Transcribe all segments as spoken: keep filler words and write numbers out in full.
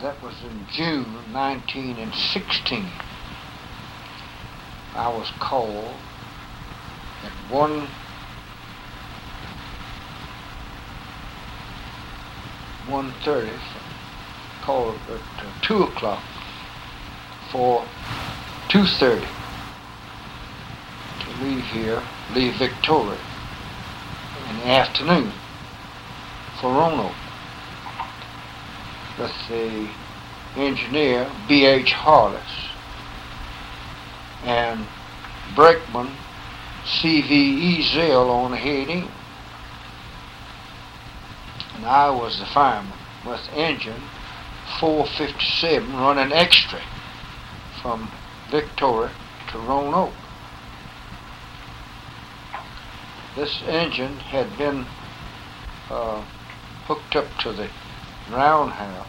that was in June nineteen sixteen. I was called at one one thirty, called at uh, two o'clock for two thirty to leave here, leave Victoria in the afternoon for Roanoke with the engineer B H Harless and brakeman C V Ezel on the head end. And I was the fireman with engine four fifty-seven running extra from Victoria to Roanoke. This engine had been uh, hooked up to the roundhouse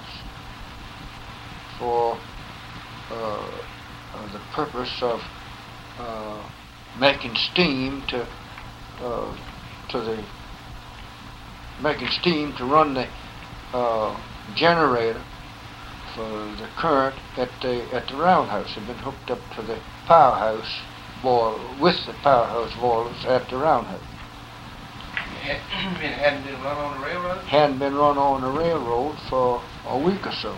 for uh, uh, the purpose of uh, making steam to uh, to the making steam to run the uh, generator for the current at the at the roundhouse. It had been hooked up to the powerhouse boiler with the powerhouse boilers at the roundhouse. It hadn't been run on the railroad? Hadn't been run on the railroad for a week or so.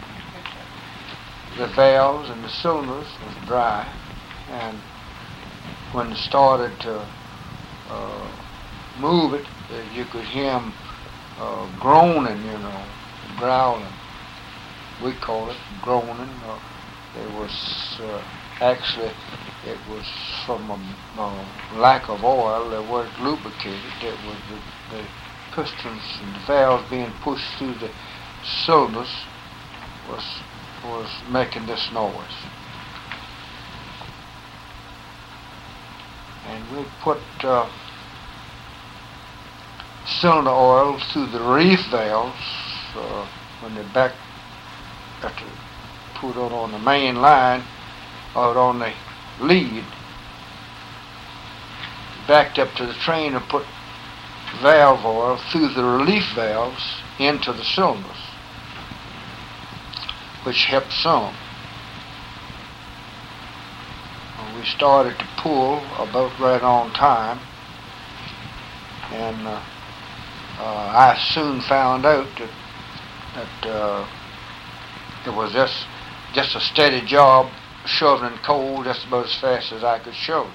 The valves and the cylinders was dry, and when it started to uh, move it, uh, you could hear them uh, groaning, you know, growling. We call it groaning. Uh, it was uh, actually, it was from a, a lack of oil. They weren't lubricated. It was the, the pistons and the valves being pushed through the cylinders was was making this noise. And we put uh, cylinder oil through the relief valves uh, when they back got to put it on the main line out on the lead, backed up to the train and put valve oil through the relief valves into the cylinders, which helped some. And we started to pull about right on time, and uh, uh, I soon found out that, that uh, it was just, just a steady job shoveling coal just about as fast as I could shove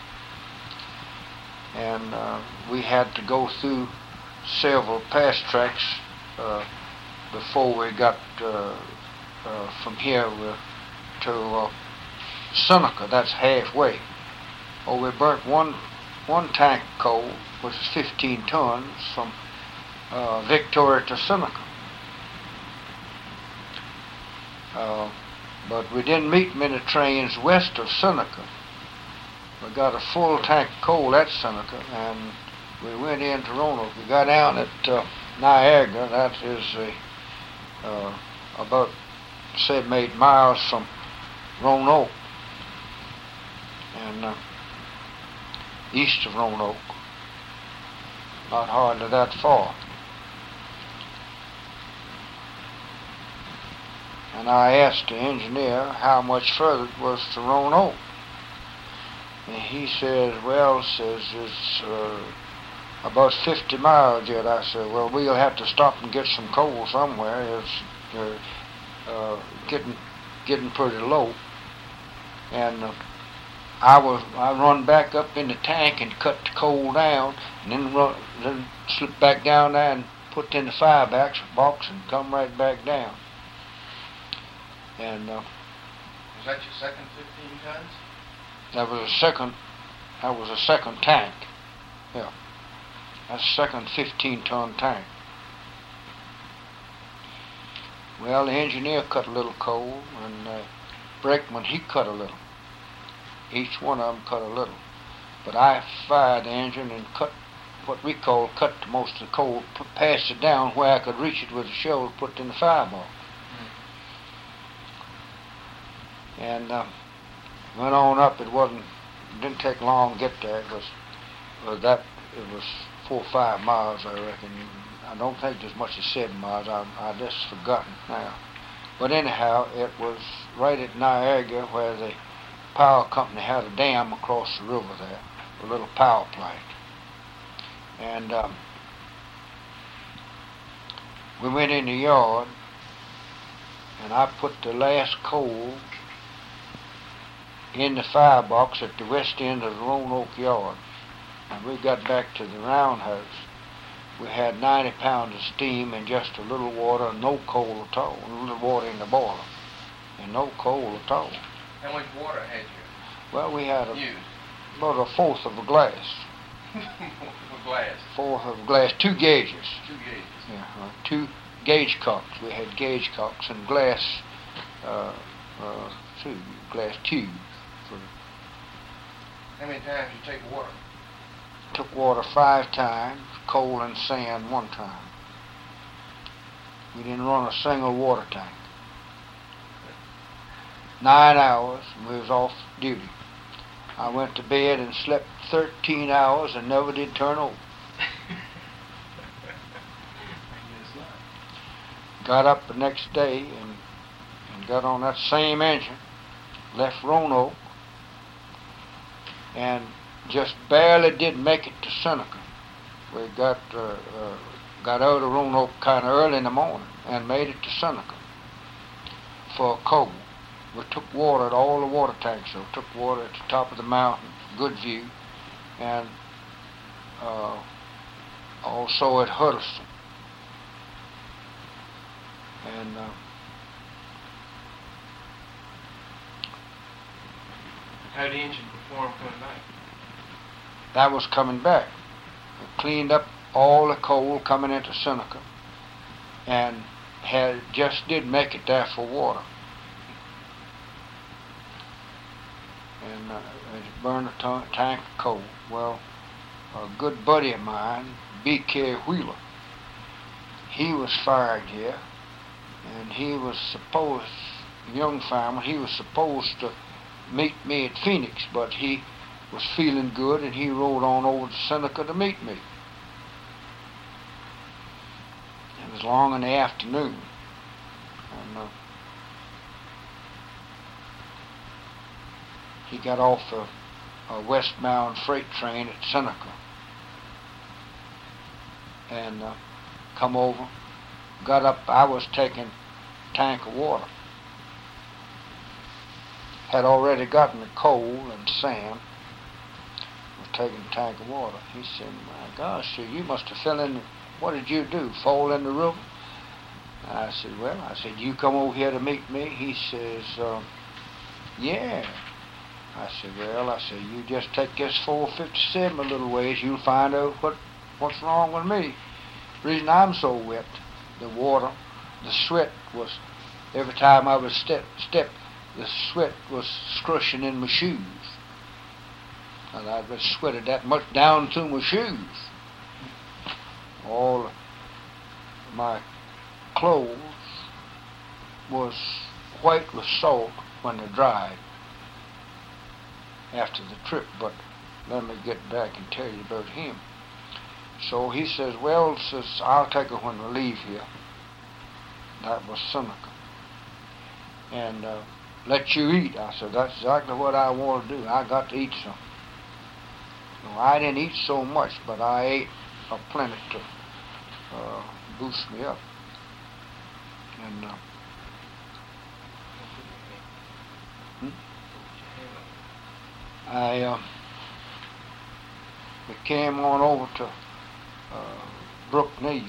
it. And uh, we had to go through several pass tracks uh, before we got uh, uh, from here to uh, Seneca. That's halfway. Oh, we burnt one one tank of coal, which is fifteen tons, from uh, Victoria to Seneca. Uh, but we didn't meet many trains west of Seneca. We got a full tank of coal at Seneca, and we went into Roanoke. We got down at uh, Niagara. That is uh, uh, about seven, eight miles from Roanoke, and uh, east of Roanoke. Not hardly that far. And I asked the engineer how much further it was to Roanoke. And he says, well, says it's uh, about fifty miles yet. I said, well, we'll have to stop and get some coal somewhere. It's uh, uh, getting getting pretty low. And uh, I was I run back up in the tank and cut the coal down, and then run, then slip back down there and put it in the fire box, box and come right back down. And uh, was that your second fifteen tons? That was a second. That was a second tank. Yeah, that's a second fifteen-ton tank. Well, the engineer cut a little coal, and uh, brakeman he cut a little. Each one of them cut a little. But I fired the engine and cut what we call cut most of the coal, put, passed it down where I could reach it with a shovel, put it in the fireball. And uh, went on up. It wasn't, it didn't take long to get there. It was, was that, it was four or five miles, I reckon. I don't think there's much as seven miles. I, I just forgotten now. But anyhow, it was right at Niagara where the power company had a dam across the river there, a little power plant. And um, we went in the yard, and I put the last coal in the firebox at the west end of the Roanoke yard. And we got back to the roundhouse. We had ninety pounds of steam and just a little water, no coal at all, a little water in the boiler, and no coal at all. How much water had you Well, we had a, used? about a fourth of a glass. For glass. Fourth of a glass, two gauges. Two gauges. Yeah, uh, two gauge cocks. We had gauge cocks and glass, uh, uh, two glass tubes. For How many times you take water? took water five times, coal and sand one time. We didn't run a single water tank. Nine hours, and we was off duty. I went to bed and slept thirteen hours and never did turn over. Got up the next day and, and got on that same engine, left Roanoke, and just barely did make it to Seneca. We got uh, uh, got out of Roanoke kind of early in the morning and made it to Seneca for coal. We took water at all the water tanks, so took water at the top of the mountain, good view, and uh, also at Huddleston. And uh, How did the engine perform for the night? that was coming back. We cleaned up all the coal coming into Seneca, and had just did make it there for water. And uh, it burned a ton- tank of coal. Well, a good buddy of mine, B K Wheeler, he was fired here, and he was supposed, young farmer, he was supposed to meet me at Phoenix, but he was feeling good, and he rode on over to Seneca to meet me. It was long in the afternoon, and uh, he got off a, a westbound freight train at Seneca, and uh, come over, got up. I was taking a tank of water. Had already gotten the coal and sand. Was taking a tank of water. He said, "My gosh, sir, you must have fell in. What did you do? Fall in the river?" I said, "Well," I said, "you come over here to meet me?" He says, uh, "Yeah." I said, "Well," I said, "you just take this four fifty-seven a little ways, you'll find out what what's wrong with me. The reason I'm so wet, the water, the sweat was, every time I would step, step, the sweat was scrushing in my shoes. And I'd been sweated that much down through my shoes. All my clothes was white with salt when they dried after the trip, but let me get back and tell you about him. So he says, "Well," says, "I'll take her when we leave here." That was Seneca. And uh, let you eat. I said, "That's exactly what I want to do. I got to eat some." No, I didn't eat so much, but I ate a plenty to uh, boost me up. And uh, hmm? I uh, we came on over to uh, Brook Neal.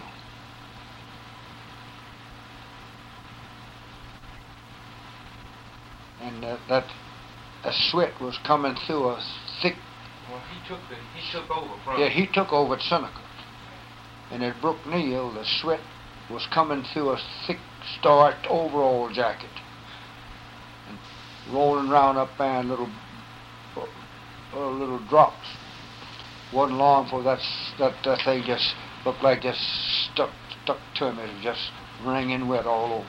And that, that the sweat was coming through a thick. Well, he took the he took over from. Yeah, he took over at Seneca. And at Brook Neal, the sweat was coming through a thick, starched overall jacket, and rolling round up there in little, uh, little drops. Wasn't long for that that that thing just looked like just stuck stuck to him. It was just wringing wet all over.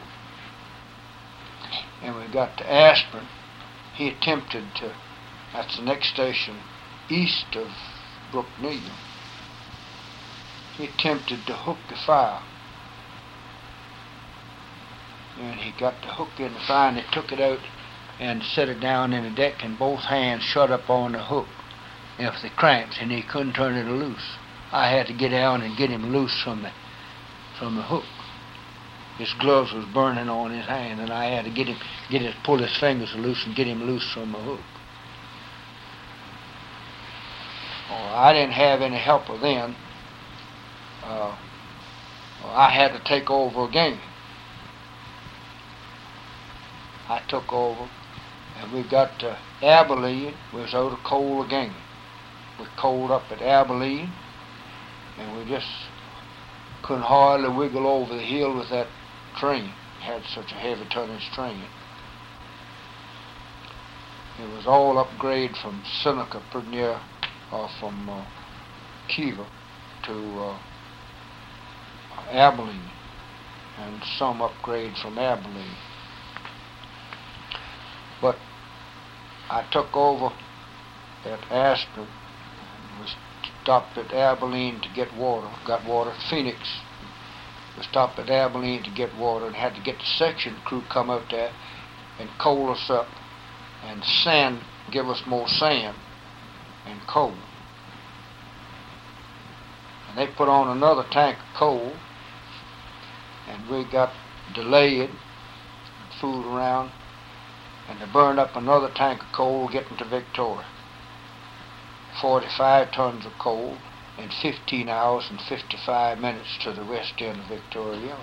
And we got to Aspirin. He attempted to. That's the next station east of Brook Neal. He attempted to hook the fire. and he got the hook in the fire, and he took it out and set it down in the deck, and both hands shut up on the hook of the cramps, and he couldn't turn it loose. I had to get down and get him loose from the from the hook. His gloves was burning on his hand, and I had to get him get his pull his fingers loose and get him loose from the hook. Oh, I didn't have any helper then. Uh, I had to take over again. I took over, and we got to Abilene. We was out of coal again. We coaled up at Abilene, and we just couldn't hardly wiggle over the hill with that train. It had such a heavy tonnage train. It was all upgrade from Seneca, pretty near, or from uh, Kiva to uh, Abilene, and some upgrade from Abilene. But I took over at Aspen. We stopped at Abilene to get water. Got water at Phoenix. We stopped at Abilene to get water and had to get the section crew come out there and coal us up and sand, give us more sand and coal. And they put on another tank of coal, and we got delayed, fooled around, and they burned up another tank of coal getting to Victoria. forty-five tons of coal in fifteen hours and fifty-five minutes to the west end of Victoria.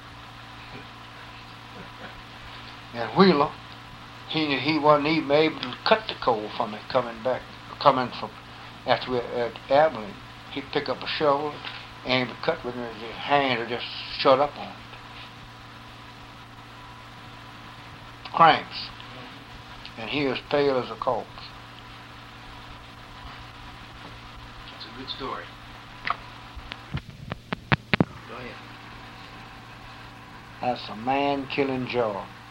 And Wheeler, he he wasn't even able to cut the coal from it coming back, coming from after we at Abilene. He'd pick up a shovel, aim to cut with it, his hand would just shut up on it. Cramps. And he was pale as a corpse. That's a good story. Go ahead. That's a man-killing job.